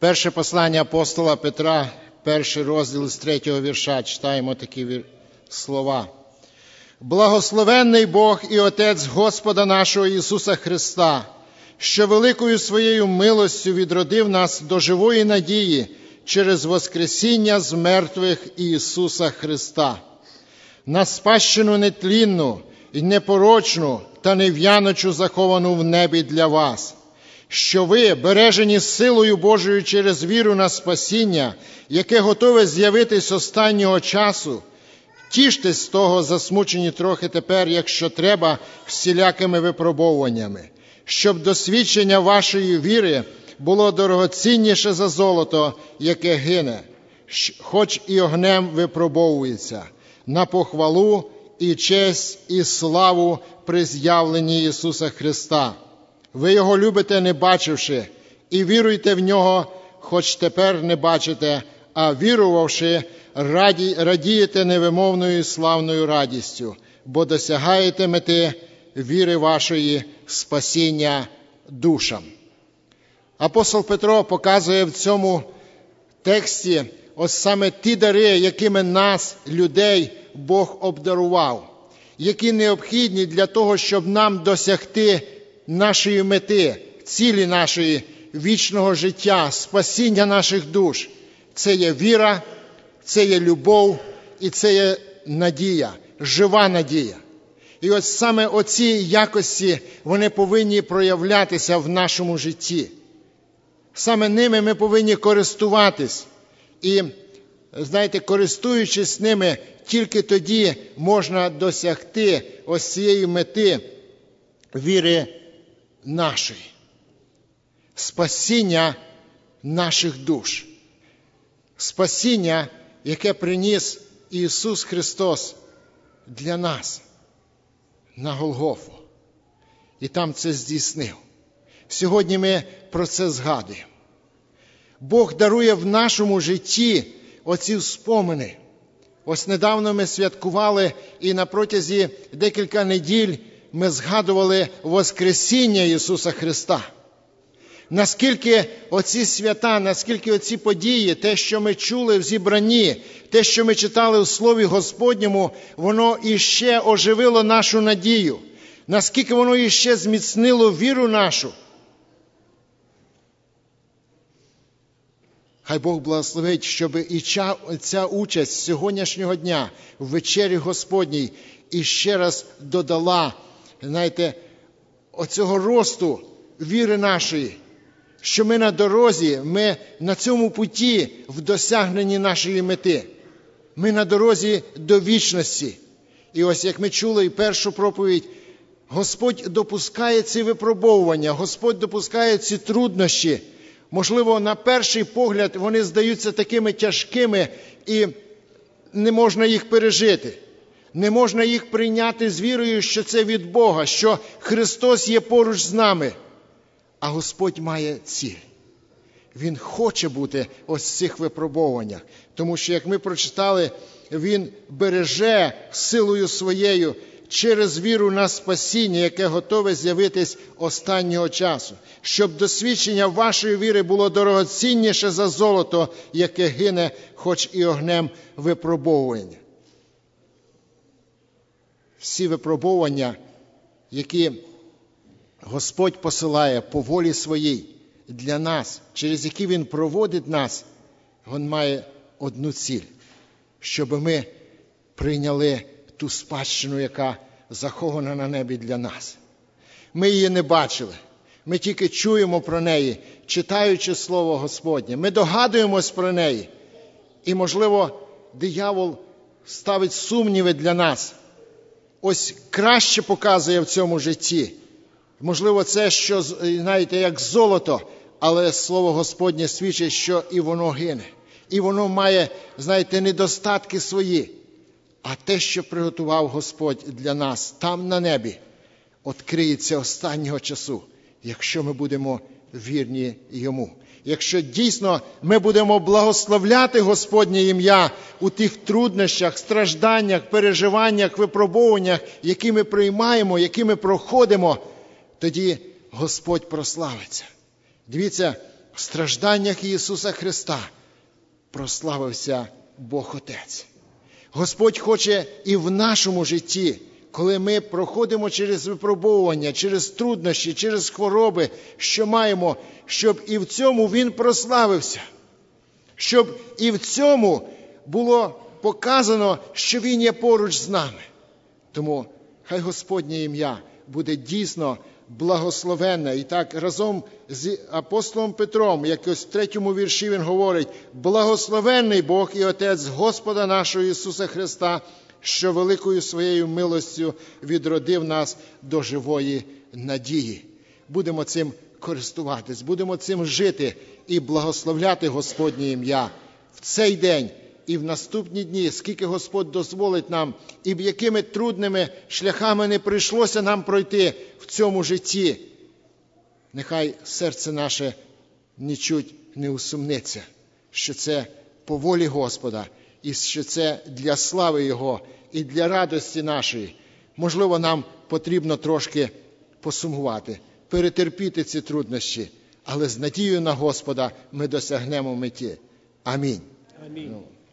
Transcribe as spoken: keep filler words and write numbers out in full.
Перше послання апостола Петра, перший розділ з третього вірша, читаємо такі слова. «Благословенний Бог і Отець Господа нашого Ісуса Христа, що великою своєю милостю відродив нас до живої надії через воскресіння з мертвих Ісуса Христа, на спадщину нетлінну і непорочну та нев'яночу заховану в небі для вас, що ви, бережені силою Божою через віру на спасіння, яке готове з'явитись останнього часу, тіштесь з того, засмучені трохи тепер, якщо треба, всілякими випробовуваннями, щоб досвідчення вашої віри було дорогоцінніше за золото, яке гине, хоч і огнем випробовується, на похвалу і честь і славу при з'явленні Ісуса Христа. Ви Його любите, не бачивши, і віруйте в Нього, хоч тепер не бачите, а вірувавши, раді, радієте невимовною славною радістю, бо досягаєте мети віри вашої спасіння душам». Апостол Петро показує в цьому тексті ось саме ті дари, якими нас, людей, Бог обдарував, які необхідні для того, щоб нам досягти нашої мети, цілі нашої вічного життя, спасіння наших душ. Це є віра, це є любов і це є надія, жива надія. І ось саме оці якості, вони повинні проявлятися в нашому житті. Саме ними ми повинні користуватись. І, знаєте, користуючись ними, тільки тоді можна досягти ось цієї мети віри нашої. Спасіння наших душ. Спасіння, яке приніс Ісус Христос для нас на Голгофу. І там це здійснив. Сьогодні ми про це згадуємо. Бог дарує в нашому житті оці спомини. Ось недавно ми святкували і на протязі декілька неділь ми згадували Воскресіння Ісуса Христа. Наскільки оці свята, наскільки оці події, те, що ми чули в зібранні, те, що ми читали в Слові Господньому, воно іще оживило нашу надію. Наскільки воно іще зміцнило віру нашу. Хай Бог благословить, щоб і ця участь сьогоднішнього дня в вечері Господній іще раз додала, знаєте, оцього росту віри нашої, що ми на дорозі, ми на цьому путі в досягненні нашої мети. Ми на дорозі до вічності. І ось як ми чули і першу проповідь, Господь допускає ці випробовування, Господь допускає ці труднощі. Можливо, на перший погляд вони здаються такими тяжкими і не можна їх пережити. Не можна їх прийняти з вірою, що це від Бога, що Христос є поруч з нами. А Господь має ціль. Він хоче бути ось в цих випробуваннях. Тому що, як ми прочитали, Він береже силою своєю через віру на спасіння, яке готове з'явитись останнього часу. Щоб досвідчення вашої віри було дорогоцінніше за золото, яке гине, хоч і огнем випробовування. Всі випробування, які Господь посилає по волі своїй для нас, через які Він проводить нас, Він має одну ціль, щоб ми прийняли ту спадщину, яка захована на небі для нас. Ми її не бачили, ми тільки чуємо про неї, читаючи Слово Господнє. Ми догадуємось про неї. І, можливо, диявол ставить сумніви для нас. Ось краще показує в цьому житті. Можливо, це, що, знаєте, як золото, але Слово Господнє свідчить, що і воно гине. І воно має, знаєте, недостатки свої. А те, що приготував Господь для нас там на небі, відкриється останнього часу, якщо ми будемо вірні Йому. Якщо дійсно ми будемо благословляти Господнє ім'я у тих труднощах, стражданнях, переживаннях, випробуваннях, які ми приймаємо, які ми проходимо, тоді Господь прославиться. Дивіться, в стражданнях Ісуса Христа прославився Бог Отець. Господь хоче і в нашому житті, коли ми проходимо через випробовування, через труднощі, через хвороби, що маємо, щоб і в цьому Він прославився, щоб і в цьому було показано, що Він є поруч з нами. Тому хай Господнє ім'я буде дійсно благословенне. І так разом з апостолом Петром, як ось в третьому вірші він говорить: «Благословенний Бог і Отець Господа нашого Ісуса Христа, що великою своєю милостю відродив нас до живої надії». Будемо цим користуватись, будемо цим жити і благословляти Господнє ім'я в цей день і в наступні дні, скільки Господь дозволить нам, і якими трудними шляхами не прийшлося нам пройти в цьому житті. Нехай серце наше нічуть не усумниться, що це по волі Господа, і що це для слави Його і для радості нашої. Можливо, нам потрібно трошки посумувати, перетерпіти ці труднощі, але з надією на Господа ми досягнемо меті. Амінь. Амінь.